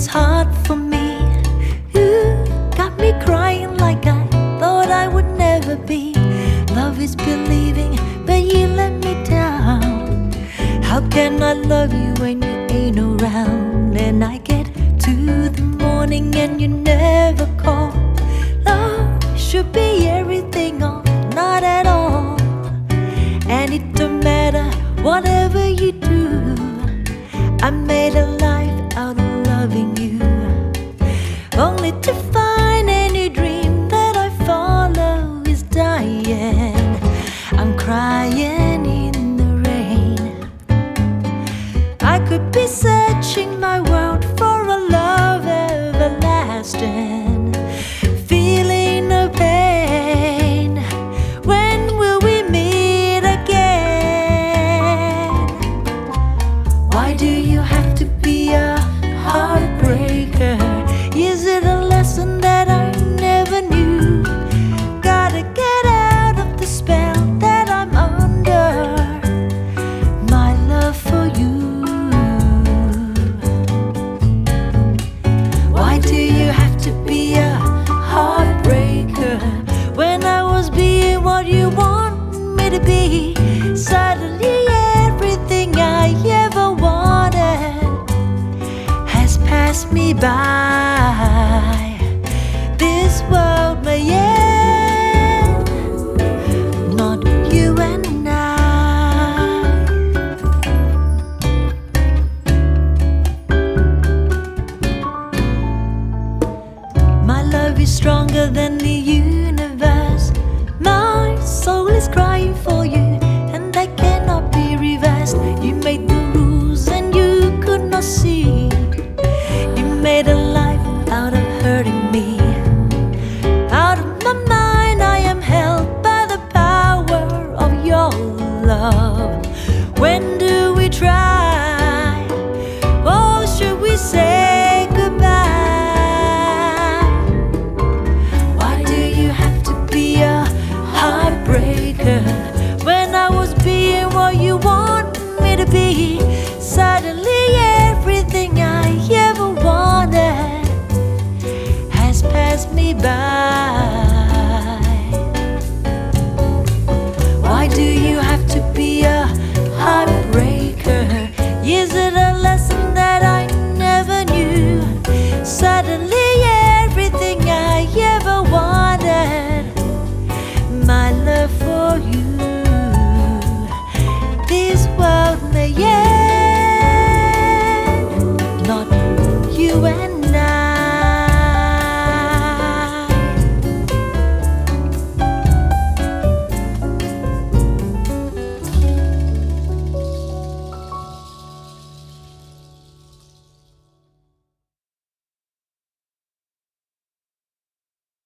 hard for me. You got me crying like I thought I would never be. Love is believing, but you let me down. How can I love you when you ain't around? And I get to the morning and you never call. Love should be everything or not at all. And it don't matter whatever you do, I made a life out of loving you. Only to find any dream that I follow is dying. I'm crying in the rain. I could be searching my world for a love everlasting, feeling no pain. When will we meet again? Why do you have to be a heartbreaker? Is it a lesson that I never knew? Gotta get out of the spell that I'm under, my love for you. Why do you have to be a heartbreaker? When I was being what you want me to be, suddenly everything I ever wanted has passed me by.